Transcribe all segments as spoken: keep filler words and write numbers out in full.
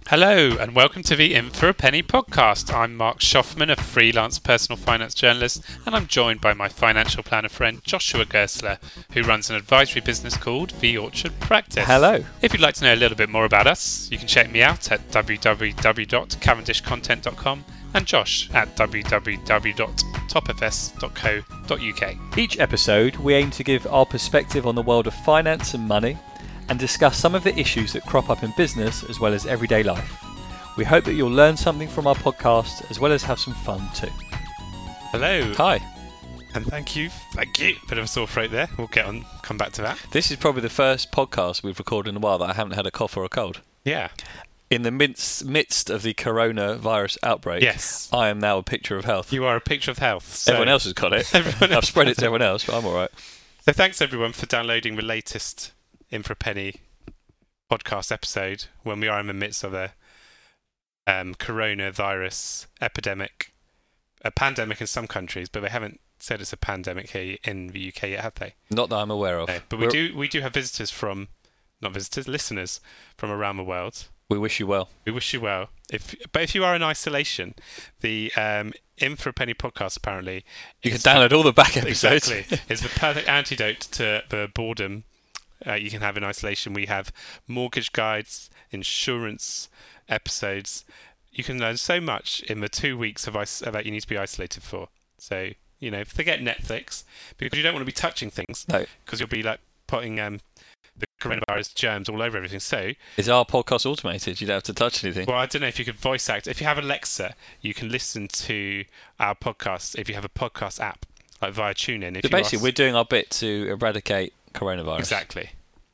Hello and welcome to the In for a Penny podcast. I'm Mark Schoffman, a freelance personal finance journalist, and I'm joined by my financial planner friend Joshua Gersler, who runs an advisory business called The Orchard Practice. Hello. If you'd like to know a little bit more about us, you can check me out at w w w dot cavendish content dot com and Josh at w w w dot top f s dot co dot u k. Each episode, we aim to give our perspective on the world of finance and money, and discuss some of the issues that crop up in business as well as everyday life. We hope that you'll learn something from our podcast as well as have some fun too. Hello. Hi. And thank you. Thank you. Bit of a sore throat there. We'll get on, come back to that. This is probably the first podcast we've recorded in a while that I haven't had a cough or a cold. Yeah. In the midst, midst of the coronavirus outbreak, Yes. I am now a picture of health. You are a picture of health. So Everyone else has got it. Everyone I've else spread has it to everyone else, but I'm all right. So thanks everyone for downloading the latest In for a Penny podcast episode when we are in the midst of a um, coronavirus epidemic, a pandemic in some countries, but they haven't said it's a pandemic here in the U K yet, have they? Not that I'm aware of. No, but we We're- do we do have visitors from, not visitors, listeners from around the world. We wish you well. We wish you well. If but if you are in isolation, the um, In for a Penny podcast apparently You can is download all the back episodes. Exactly. It's the perfect antidote to the boredom uh, you can have in isolation. We have mortgage guides, insurance episodes. You can learn so much in the two weeks of is- that you need to be isolated for. So, you know, forget Netflix because you don't want to be touching things. No. Because you'll be like putting um, the coronavirus germs all over everything. So, Is our podcast automated? You don't have to touch anything. well, I don't know if you could voice act. If you have Alexa, you can listen to our podcast if you have a podcast app, like via TuneIn. If So you basically, ask- we're doing our bit to eradicate coronavirus. Exactly.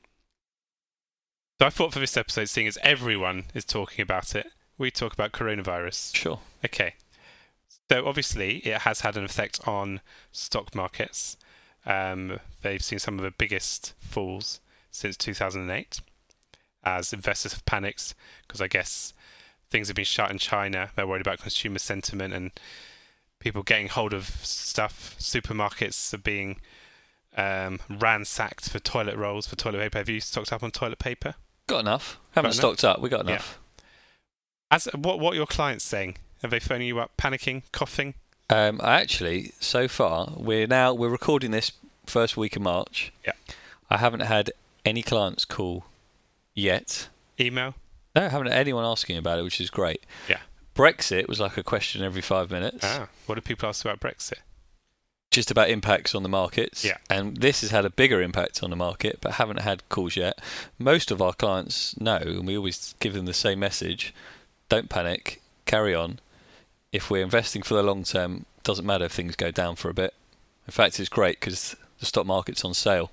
So I thought for this episode, seeing as everyone is talking about it, we talk about coronavirus. Sure. Okay. So obviously, it has had an effect on stock markets. Um, they've seen some of the biggest falls since two thousand eight, as investors have panicked because I guess things have been shut in China. They're worried about consumer sentiment and people getting hold of stuff. Supermarkets are being um, ransacked for toilet rolls, for toilet paper. Have you stocked up on toilet paper? Got enough. Haven't Got stocked up. We got enough. As what what are your clients saying? Are they phoning you up, panicking, coughing? Um, I actually, so far, we're now we're recording this first week of March. Yeah. I haven't had any clients call yet. Email? No, I haven't had anyone asking about it, which is great. Yeah. Brexit was like a question every five minutes. Ah, what do people ask about Brexit? Just about impacts on the markets. Yeah. And this has had a bigger impact on the market, but haven't had calls yet. Most of our clients know, and we always give them the same message: don't panic, carry on. If we're investing for the long term, doesn't matter if things go down for a bit. In fact, it's great because the stock market's on sale.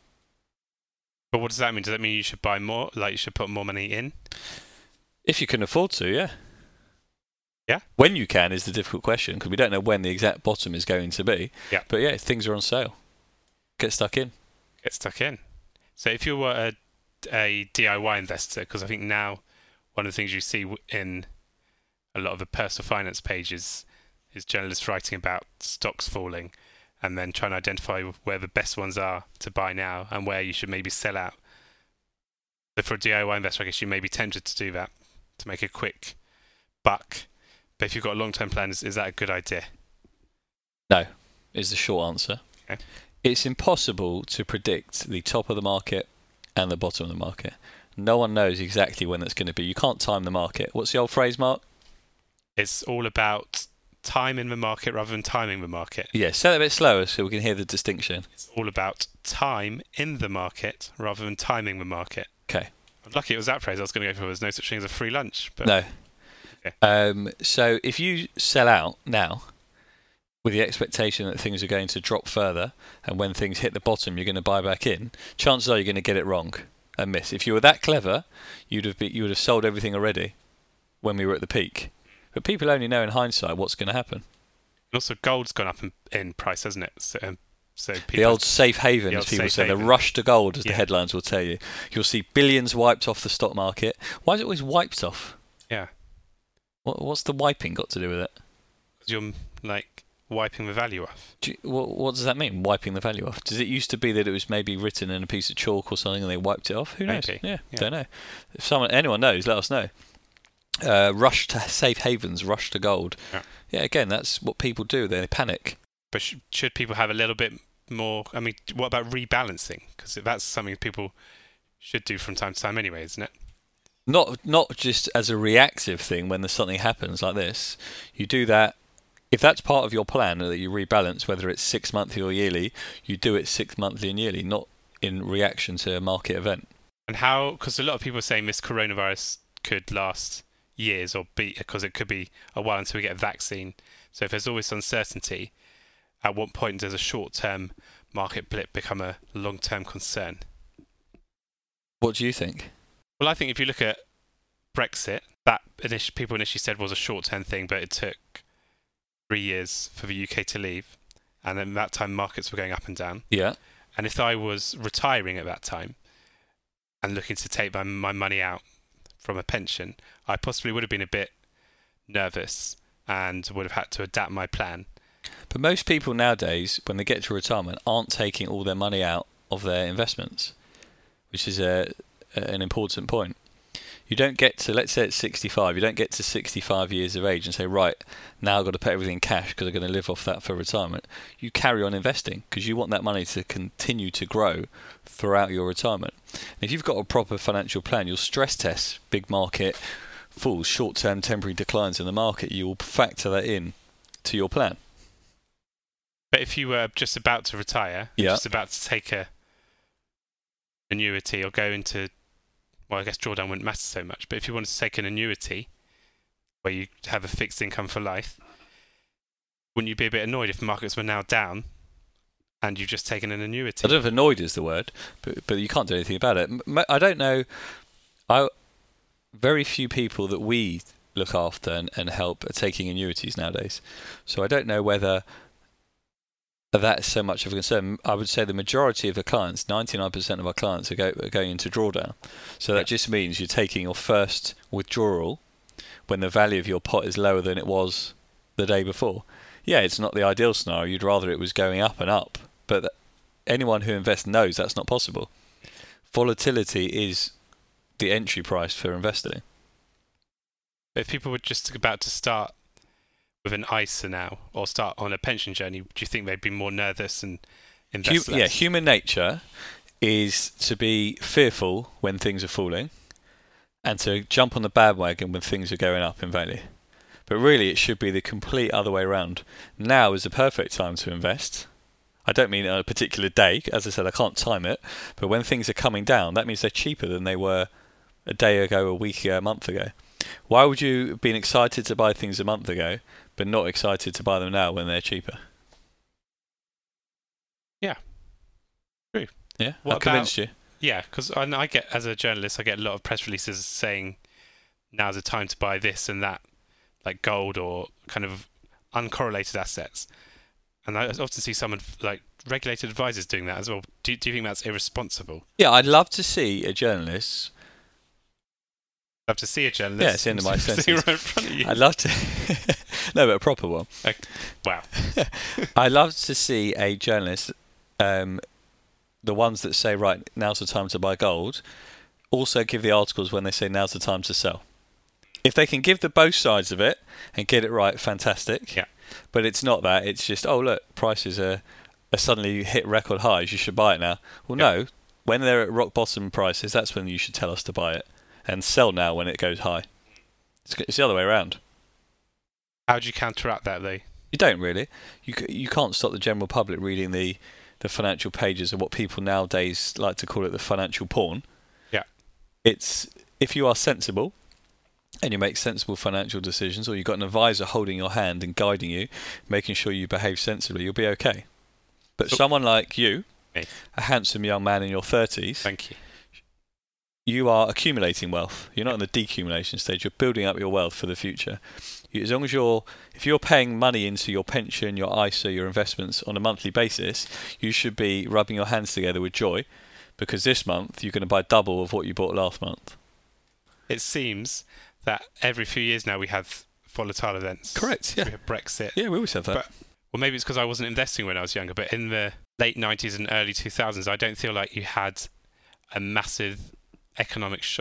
But what does that mean? Does that mean you should buy more? Like you should put more money in? If you can afford to, yeah. Yeah. When you can is the difficult question because we don't know when the exact bottom is going to be. Yeah. But yeah, things are on sale. Get stuck in. Get stuck in. So if you were a, a D I Y investor, because I think now one of the things you see w- in a lot of the personal finance pages is journalists writing about stocks falling and then trying to identify where the best ones are to buy now and where you should maybe sell out. So for a D I Y investor, I guess you may be tempted to do that to make a quick buck. But if you've got a long-term plan, is, is that a good idea? No, is the short answer. Okay. It's impossible to predict the top of the market and the bottom of the market. No one knows exactly when that's going to be. You can't time the market. What's the old phrase, Mark? It's all about time in the market rather than timing the market. Yeah, say that a bit slower so we can hear the distinction. It's all about time in the market rather than timing the market. Okay. I'm lucky it was that phrase I was going to go for. There's no such thing as a free lunch. But No. Okay. Um, so if you sell out now with the expectation that things are going to drop further and when things hit the bottom you're going to buy back in, chances are you're going to get it wrong and miss. If you were that clever, you'd have be, you would have sold everything already when we were at the peak. But people only know in hindsight what's going to happen. also, gold's gone up in, in price, hasn't it? So, um, so people, The old safe haven, the as old people safe say, the haven. rush to gold, as Yeah. the headlines will tell you. You'll see billions wiped off the stock market. Why is it always wiped off? Yeah. What, what's the wiping got to do with it? Because you're like wiping the value off. Do you, what, what does that mean, wiping the value off? Does it used to be that it was maybe written in a piece of chalk or something and they wiped it off? Who knows? Maybe, Yeah, yeah. don't know. If someone, anyone knows, let us know. uh, rush to safe havens, rush to gold. Yeah. Yeah, again, that's what people do. They panic. But sh- should people have a little bit more? I mean, what about rebalancing? Because that's something people should do from time to time anyway, isn't it? Not not just as a reactive thing when there's something happens like this. You do that. If that's part of your plan, that you rebalance, whether it's six monthly or yearly, you do it six monthly and yearly, not in reaction to a market event. And how? Because a lot of people are saying this coronavirus could last years, or be because it could be a while until we get a vaccine. So if there's always uncertainty, at what point does a short-term market blip become a long-term concern? What do you think? Well, I think if you look at Brexit, that init- people initially said was a short-term thing, but it took three years for the U K to leave, and then that time markets were going up and down. Yeah. And if I was retiring at that time and looking to take my, my money out from a pension, I possibly would have been a bit nervous and would have had to adapt my plan. But most people nowadays, when they get to retirement, aren't taking all their money out of their investments, which is a, a an important point. You don't get to, let's say it's sixty-five, you don't get to sixty-five years of age and say, right, now I've got to pay everything in cash because I'm going to live off that for retirement. You carry on investing because you want that money to continue to grow throughout your retirement. And if you've got a proper financial plan, you'll stress test big market falls, short-term temporary declines in the market. You will factor that in to your plan. But if you were just about to retire, Yeah. just about to take a annuity or go into, well, I guess drawdown wouldn't matter so much, but if you wanted to take an annuity where you have a fixed income for life, wouldn't you be a bit annoyed if markets were now down and you've just taken an annuity? I don't know if annoyed is the word, but but you can't do anything about it. M- I don't know. I very few people that we look after and, and help are taking annuities nowadays. So I don't know whether that's so much of a concern. I would say the majority of our clients, ninety-nine percent of our clients, are, go, are going into drawdown. So that Yeah. just means you're taking your first withdrawal when the value of your pot is lower than it was the day before. Yeah, it's not the ideal scenario. You'd rather it was going up and up. But th- anyone who invests knows that's not possible. Volatility is the entry price for investing. If people were just about to start with an I S A now or start on a pension journey, do you think they'd be more nervous and invest Hu- less? yeah, human nature is to be fearful when things are falling and to jump on the bandwagon when things are going up in value. But really, it should be the complete other way around. Now is the perfect time to invest. I don't mean on a particular day. As I said, I can't time it. But when things are coming down, that means they're cheaper than they were a day ago, a week ago, a month ago. Why would you have been excited to buy things a month ago, but not excited to buy them now when they're cheaper? Yeah. True. Yeah? What I've convinced you. Yeah, because I, I get, as a journalist, I get a lot of press releases saying now's the time to buy this and that, like gold or kind of uncorrelated assets. And I often see someone like regulated advisors doing that as well. Do, do you think that's irresponsible? Yeah, I'd love to see a journalist. Love to see a journalist. Yeah, it's the end of my sitting sentence. right in front of you. I'd love to. No, but a proper one. Like, wow. I'd love to see a journalist, um, the ones that say, right, now's the time to buy gold, also give the articles when they say now's the time to sell. If they can give the both sides of it and get it right, fantastic. Yeah. But it's not that. It's just, oh, look, prices are, are suddenly hit record highs. You should buy it now. Well, Yeah. no. When they're at rock bottom prices, that's when you should tell us to buy it. And sell now when it goes high. It's, it's the other way around. How do you counteract that, though? You don't really. You c- you can't stop the general public reading the, the financial pages of what people nowadays like to call it the financial porn. Yeah. It's if you are sensible and you make sensible financial decisions, or you've got an advisor holding your hand and guiding you, making sure you behave sensibly, you'll be okay. But So- someone like you, Me. a handsome young man in your thirties, Thank you. you are accumulating wealth. You're not in the decumulation stage. You're building up your wealth for the future. You, as long as you're, if you're paying money into your pension, your I S A, your investments on a monthly basis, you should be rubbing your hands together with joy, because this month you're going to buy double of what you bought last month. It seems that every few years now we have volatile events. Correct, yeah. We have Brexit. Yeah, we always have that. But, well, maybe it's because I wasn't investing when I was younger, but in the late nineties and early two thousands, I don't feel like you had a massive economic shock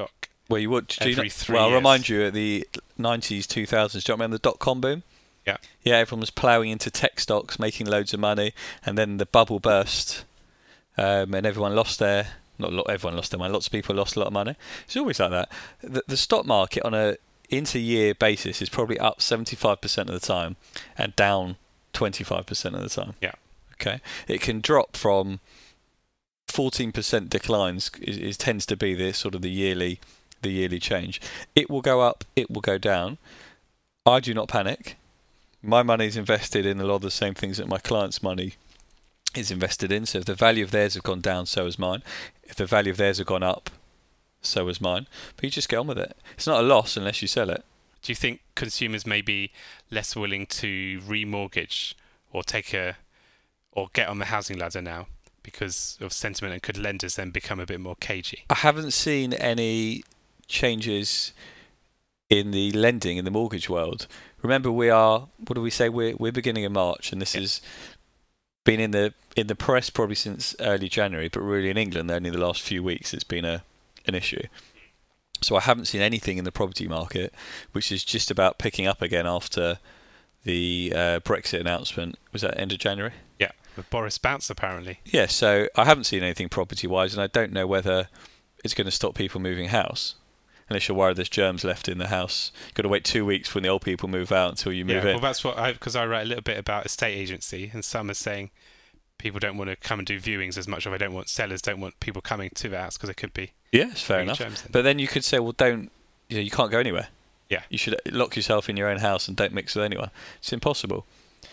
Well, you would. Do you every know, three well, I'll years. remind you, at the nineties, two thousands, do you remember the dot-com boom? Yeah. Yeah, everyone was ploughing into tech stocks, making loads of money, and then the bubble burst, um, and everyone lost their... Not lot, everyone lost their money. Lots of people lost a lot of money. It's always like that. The, the stock market on a inter-year basis is probably up seventy-five percent of the time and down twenty-five percent of the time. Yeah. Okay. It can drop from fourteen percent declines. Is, is tends to be the sort of the yearly, the yearly change. It will go up. It will go down. I do not panic. My money is invested in a lot of the same things that my clients' money is invested in. So if the value of theirs have gone down, so has mine. If the value of theirs have gone up, so has mine. But you just get on with it. It's not a loss unless you sell it. Do you think consumers may be less willing to remortgage or take a or get on the housing ladder now because of sentiment, and could lenders then become a bit more cagey? I haven't seen any changes in the lending in the mortgage world. Remember, we are, what do we say? We're we're beginning of March, and this Yeah. has been in the in the press probably since early January, but really in England only the last few weeks it's been a an issue. So I haven't seen anything in the property market, which is just about picking up again after the uh, Brexit announcement. Was that end of January? Yeah, with Boris bounce apparently. Yeah, so I haven't seen anything property-wise, and I don't know whether it's going to stop people moving house. Unless you're worried there's germs left in the house. You've got to wait two weeks when the old people move out until you move yeah, in. well, that's what I because I write a little bit about estate agency, and some are saying people don't want to come and do viewings as much, or they don't want sellers don't want people coming to the house because it could be. Yeah, it's fair bringing enough. germs in. But then you could say, well, don't, you know, you can't go anywhere. Yeah. You should lock yourself in your own house and don't mix with anyone. It's impossible.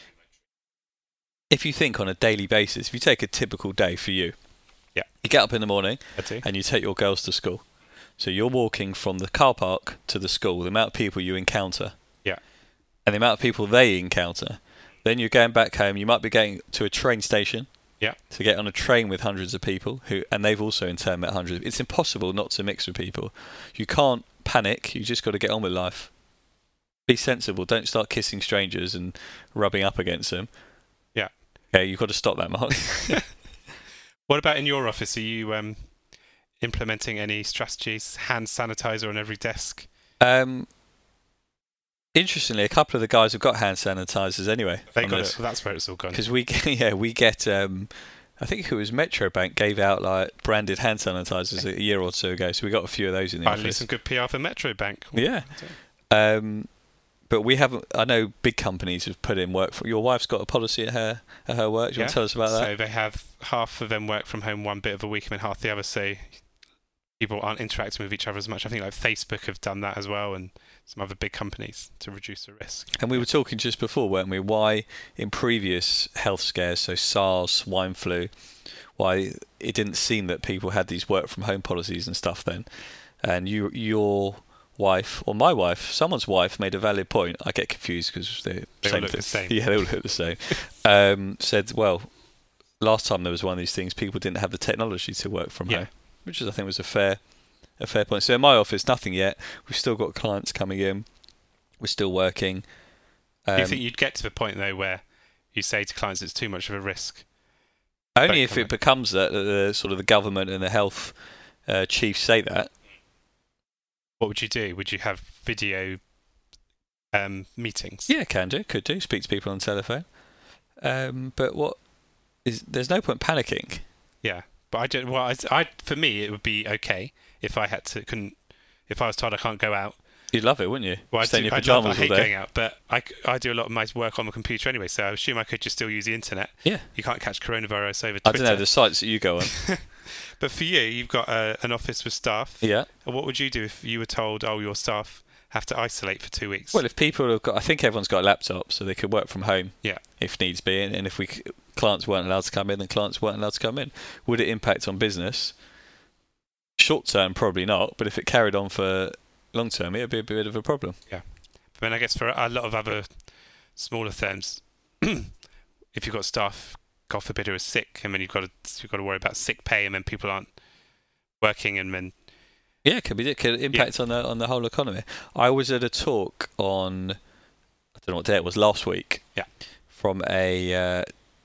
If you think on a daily basis, if you take a typical day for you, Yeah. you get up in the morning I do. and you take your girls to school. So you're walking from the car park to the school, the amount of people you encounter. Yeah. And the amount of people they encounter. Then you're going back home, you might be going to a train station. Yeah. To get on a train with hundreds of people who, and they've also in turn met hundreds. It's impossible not to mix with people. You can't panic. You just got to get on with life. Be sensible. Don't start kissing strangers and rubbing up against them. Yeah. Okay, you've got to stop that, Mark. What about in your office? Are you um, implementing any strategies? Hand sanitizer on every desk? um, interestingly, a couple of the guys have got hand sanitizers anyway. They got it. Well, that's where it's all gone. Because we, yeah, we get. Um, I think it was Metro Bank gave out like branded hand sanitizers a year or two ago, so we got a few of those in the Finally, office. some good P R for Metro Bank. Yeah. Um, but we haven't. I know big companies have put in work for. Your wife's got a policy at her at her work. Do you Yeah. want to tell us about that? So they have half of them work from home one bit of a week, and then half the other. So people aren't interacting with each other as much. I think like Facebook have done that as well, and some other big companies to reduce the risk. And we were talking just before, weren't we? Why in previous health scares, so SARS, swine flu, why it didn't seem that people had these work from home policies and stuff then. And you, your wife, or my wife, someone's wife made a valid point. I get confused because they're They all same look thing. the same. Yeah, they all look the same. um, said, well, last time there was one of these things, people didn't have the technology to work from Yeah. home, which is, I think, was a fair, a fair point. So in my office, nothing yet. We've still got clients coming in. We're still working. Um, Do you think you'd get to the point though where you say to clients it's too much of a risk? only don't if come it in? becomes that the, the sort of the government and the health uh, chiefs say that. What would you do? Would you have video um, meetings? Yeah, can do, could do. Speak to people on the telephone. Um, but what is? There's no point panicking. Yeah, but I don't. Well, I, I for me it would be okay if I had to. Couldn't if I was told I can't go out. You'd love it, wouldn't you? Well, I, Stay in do, your I, love, I pajamas hate all day. going out, but I, c- I do a lot of my work on the computer anyway, so I assume I could just still use the internet. Yeah. You can't catch coronavirus over Twitter. I don't know the sites that you go on. But for you, you've got uh, an office with staff. Yeah. And what would you do if you were told, oh, your staff have to isolate for two weeks? Well, if people have got, I think everyone's got a laptop, so they could work from home. Yeah. If needs be, and, and if we c- clients weren't allowed to come in, then clients weren't allowed to come in. Would it impact on business? Short term, probably not. But if it carried on for long term, it'd be a bit of a problem. I mean, I guess for a lot of other smaller firms, if you've got staff, God forbid, who are sick, and then you've got to you've got to worry about sick pay, and then people aren't working, and then Yeah, it could be. It could impact on the on the whole economy. I was at a talk on, I don't know what day it was, last week. Yeah. From a uh,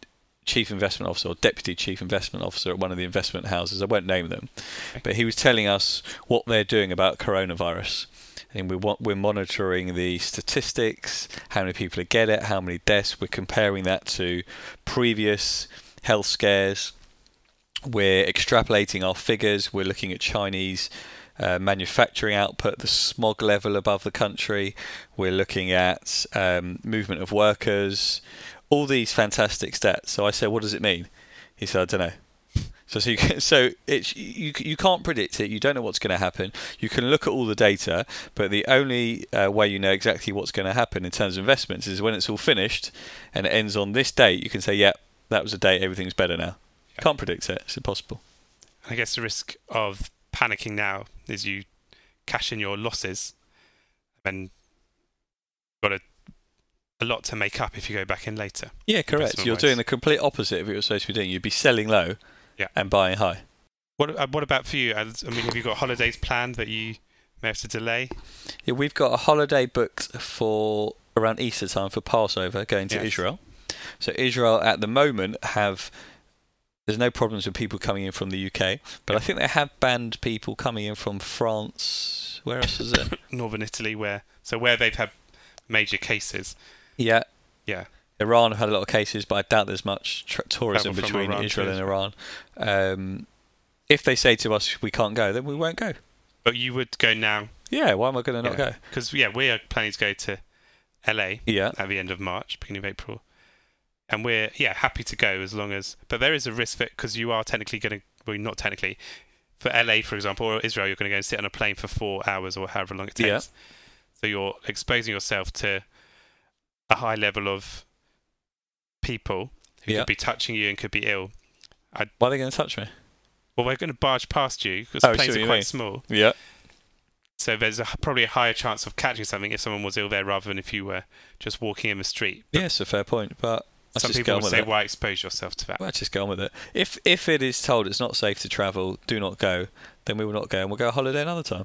chief investment officer or deputy chief investment officer at one of the investment houses. I won't name them, Okay. but he was telling us what they're doing about coronavirus. And we want, we're monitoring the statistics, how many people get it, how many deaths. We're comparing that to previous health scares. We're extrapolating our figures. We're looking at Chinese uh, manufacturing output, the smog level above the country. We're looking at um, movement of workers, all these fantastic stats. So I said, what does it mean? He said, I don't know. So, so, you, can, so it's, you, you can't predict it. You don't know what's going to happen. You can look at all the data, but the only uh, way you know exactly what's going to happen in terms of investments is when it's all finished and it ends on this date. You can say, yeah, that was a date. Everything's better now. You can't predict it. It's impossible. I guess the risk of panicking now is you cash in your losses and you've got a, a lot to make up if you go back in later. Yeah, correct. You're doing the complete opposite of what you're supposed to be doing. You'd be selling low yeah. and buying high. What uh, what about for you? I mean, have you got holidays planned that you may have to delay? Yeah, we've got a holiday booked for around Easter time for Passover, going to Yes. Israel. So Israel at the moment have... There's no problems with people coming in from the U K, but Yeah. I think they have banned people coming in from France. Where else is it? Northern Italy, where so where they've had major cases. Yeah, Yeah. Iran have had a lot of cases, but I doubt there's much tr- tourism Travel from between Iran to Israel and Israel. Iran. Um, if they say to us we can't go, then we won't go. But you would go now. Yeah, why am I going to not go? Because yeah, we are planning to go to L A Yeah, at the end of March, beginning of April, and we're yeah happy to go as long as. But there is a risk that because you are technically going to, well, not technically, for L A for example or Israel, you're going to go and sit on a plane for four hours or however long it takes. Yeah. So you're exposing yourself to a high level of people who Yeah. could be touching you and could be ill. why are they going to touch me? Well, we're going to barge past you because Oh, I see planes what are you quite mean. small. Yeah, So there's a, probably a higher chance of catching something if someone was ill there rather than if you were just walking in the street. yeah, it's a fair point, but let's Some just people go on will with say, it. why expose yourself to that? Well, let's just go on with it. If if it is told it's not safe to travel, do not go, then we will not go, and we'll go on holiday another time.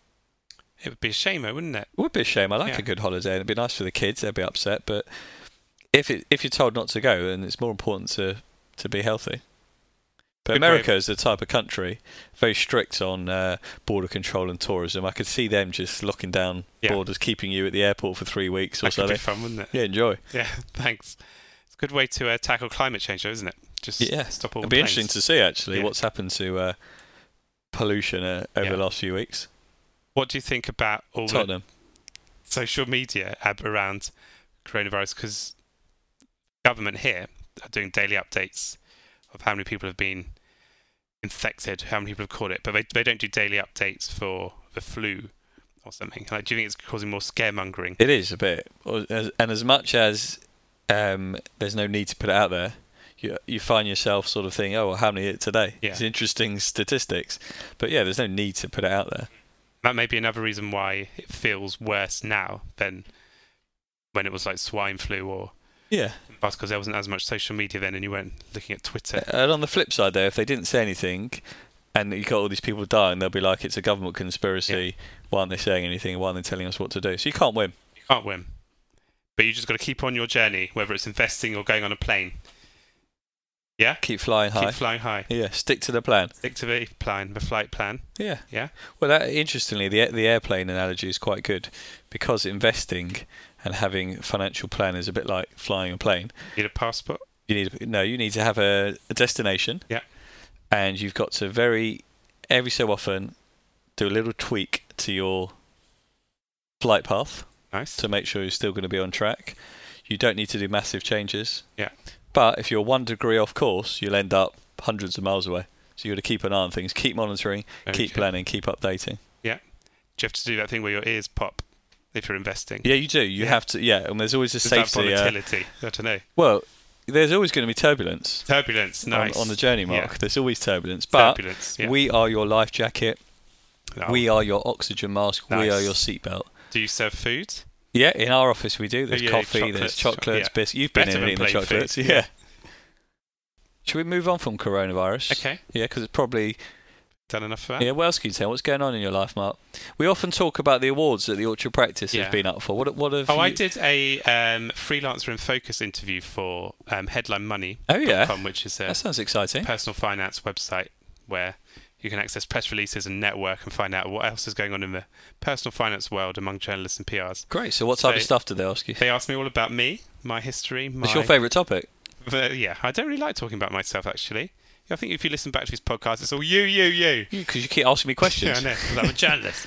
It would be a shame, though, wouldn't it? It would be a shame. I like Yeah. a good holiday, and it'd be nice for the kids. They'd be upset, but if it, if you're told not to go, then it's more important to, to be healthy. But Good way America of- is the type of country very strict on uh, border control and tourism. I could see them just locking down Yeah. borders, keeping you at the airport for three weeks or That could be something. fun, wouldn't it? Yeah, enjoy. Yeah, thanks. It's a good way to uh, tackle climate change, though, isn't it? Just Yeah, stop all it'd the be planes. interesting to see actually Yeah. what's happened to uh, pollution uh, over Yeah. the last few weeks. What do you think about all the Tottenham. social media ab- around coronavirus? Because government here are doing daily updates of how many people have been infected, how many people have caught it, but they, they don't do daily updates for the flu or something. Like, do you think it's causing more scaremongering? It is a bit, Or- as- and as much as um, there's no need to put it out there, you you find yourself sort of thinking, oh, well, how many hit today? Yeah. It's interesting statistics, but yeah, there's no need to put it out there. That may be another reason why it feels worse now than when it was like swine flu or Yeah. because there wasn't as much social media then and you weren't looking at Twitter. And on the flip side, though, if they didn't say anything, and you got all these people dying, they'll be like, it's a government conspiracy. Why aren't they saying anything? Why aren't they telling us what to do? So you can't win. You can't win. But you just got to keep on your journey, whether it's investing or going on a plane. Yeah? Keep flying high. Keep flying high. Yeah, stick to the plan. Stick to the plan, the flight plan. Yeah. Yeah? Well, that, interestingly, the the airplane analogy is quite good because investing and having a financial plan is a bit like flying a plane. Need a passport? You need no, you need to have a, a destination. Yeah. And you've got to very every so often do a little tweak to your flight path Nice. to make sure you're still going to be on track. You don't need to do massive changes. Yeah. But if you're one degree off course, you'll end up hundreds of miles away. So you've got to keep an eye on things, keep monitoring, Very keep true. planning, keep updating. Do you have to do that thing where your ears pop if you're investing? Yeah, you do. You Yeah. have to. Yeah, and there's always a Is that safety. Uh, volatility? I don't know. well, there's always going to be turbulence Turbulence, nice. on, on the journey, Mark. Yeah. There's always turbulence. But Turbulence, yeah. we are your life jacket. Oh. We are your oxygen mask. We Nice. are your seatbelt. Do you serve food? Yeah, in our office we do. There's yeah, coffee, chocolates, there's cho- chocolates, yeah. biscuits. You've been Better in than eating the plain chocolates. food, Yeah. yeah. Should we move on from coronavirus? Okay. Yeah, because it's probably done enough for that. Yeah, what else can you tell? What's going on in your life, Mark? We often talk about the awards that the Orchard Practice Yeah. has been up for. What, what have Oh, you... I did a um, Freelancer in Focus interview for um, Headline Money Oh, yeah. dot com, which is a That sounds exciting. personal finance website where you can access press releases and network and find out what else is going on in the personal finance world among journalists and P Rs. Great. So what type So- of stuff did they ask you? They asked me all about me, my history, my... What's your favourite topic? But, yeah, I don't really like talking about myself, actually. I think if you listen back to his podcast, it's all you, you, you. Because you keep asking me questions. Yeah, I know, 'cause I'm a journalist.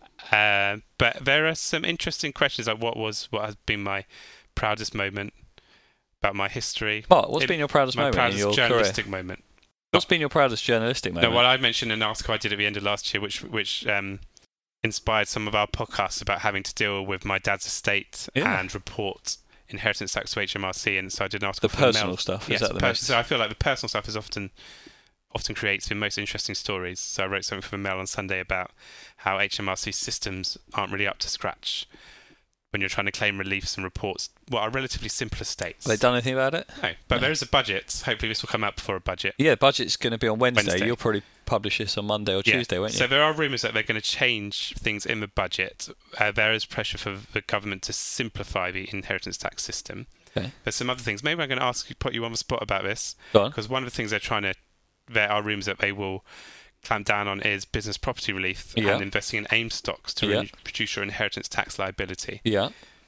uh, but there are some interesting questions, like what was, what has been my proudest moment about my history. Mark, what's It- been your proudest my moment proudest in your career? journalistic moment. What's been your proudest journalistic No, moment? well, I mentioned an article I did at the end of last year, which which um, inspired some of our podcasts about having to deal with my dad's estate Yeah. and report inheritance tax to H M R C, and so I did an the article. for the personal Mail. stuff, Yes, is that the pers- most... So I feel like the personal stuff is often often creates the most interesting stories. So I wrote something for the Mail on Sunday about how H M R C systems aren't really up to scratch when you're trying to claim reliefs and reports what are relatively simple estates. Have they done anything about it? No, but No. there is a budget. Hopefully this will come out before a budget. Yeah, budget's going to be on Wednesday. Wednesday. You'll probably publish this on Monday or Yeah. Tuesday, won't you? So there are rumours that they're going to change things in the budget. Uh, there is pressure for the government to simplify the inheritance tax system. Okay. There's some other things. Maybe I'm going to ask you, put you on the spot about this, Go on. because one of the things they're trying to, there are rumours that they will clamp down on is business property relief Yeah. and investing in AIM stocks to Yeah. re- reduce your inheritance tax liability. Yeah.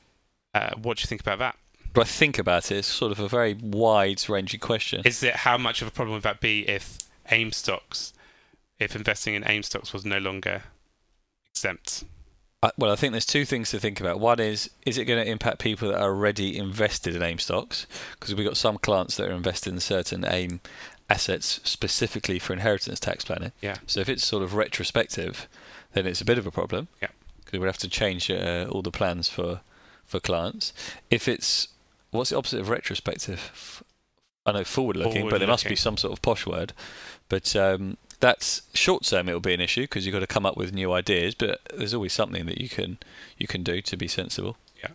Uh, what do you think about that? But I think about it, it's sort of a very wide-ranging question. Is it how much of a problem would that be if AIM stocks, if investing in AIM stocks was no longer exempt? I, well, I think there's two things to think about. One is, is it going to impact people that are already invested in AIM stocks? Because we've got some clients that are invested in certain AIM assets specifically for inheritance tax planning. Yeah. So if it's sort of retrospective, then it's a bit of a problem. Yeah. Because we'd have to change uh, all the plans for, for clients. If it's, what's the opposite of retrospective? F- I know forward-looking, but there must be Forward-looking. some sort of posh word. But um, that's short-term. It will be an issue because you've got to come up with new ideas. But there's always something that you can you can do to be sensible. Yeah.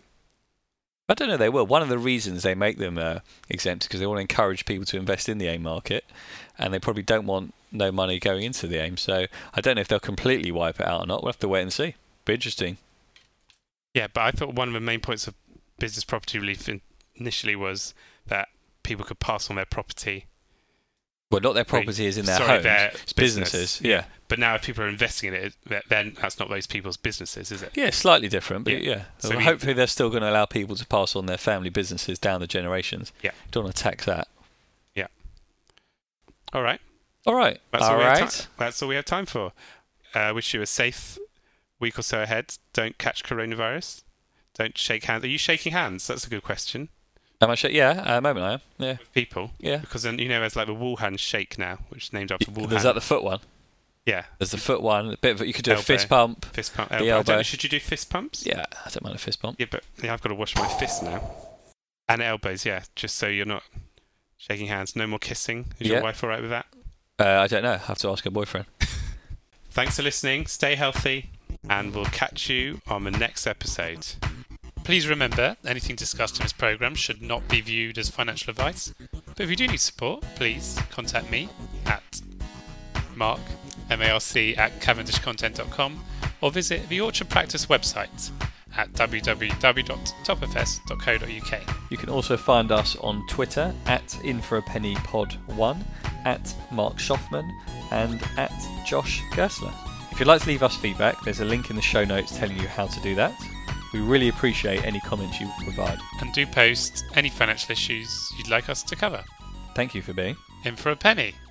I don't know. They will. One of the reasons they make them uh, exempt is because they want to encourage people to invest in the AIM market, and they probably don't want no money going into the AIM. So I don't know if they'll completely wipe it out or not. We'll have to wait and see. Be interesting. Yeah, but I thought one of the main points of business property relief in- initially was that people could pass on their property. Well, not their property is in their Sorry, homes. their It's business. businesses. Yeah. But now if people are investing in it, th- then that's not those people's businesses, is it? Yeah, slightly different, but Yeah. yeah. So Well, we- hopefully they're still going to allow people to pass on their family businesses down the generations. Yeah. Don't want to tax that. All right. All right. That's all all we have right. ti- that's all we have time for. Uh, wish you a safe week or so ahead. Don't catch coronavirus. Don't shake hands. Are you shaking hands? That's a good question. Am I sh- yeah, at the moment I am. Yeah. With people. Yeah. Because then, you know, there's like the Wuhan shake now, which is named after Wuhan. There's that the foot one. Yeah. There's the foot one. A bit of, you could do Elbow. a fist pump. Fist pump. The Elbow. I don't elbow. know, should you do fist pumps? Yeah, I don't mind a fist bump. Yeah, but yeah, I've got to wash my fists now. And elbows, yeah. Just so you're not shaking hands. No more kissing. Is Yeah. your wife all right with that? Uh, I don't know. I have to ask her boyfriend. Thanks for listening. Stay healthy. And we'll catch you on the next episode. Please remember, anything discussed in this programme should not be viewed as financial advice. But if you do need support, please contact me at Mark, M A R C, at cavendish content dot com or visit the Orchard Practice website at w w w dot top f s dot co dot u k. You can also find us on Twitter at in for a penny pod one, at Mark Schaffman, and at Josh Gersler. If you'd like to leave us feedback, there's a link in the show notes telling you how to do that. We really appreciate any comments you provide. And do post any financial issues you'd like us to cover. Thank you for being In for a penny.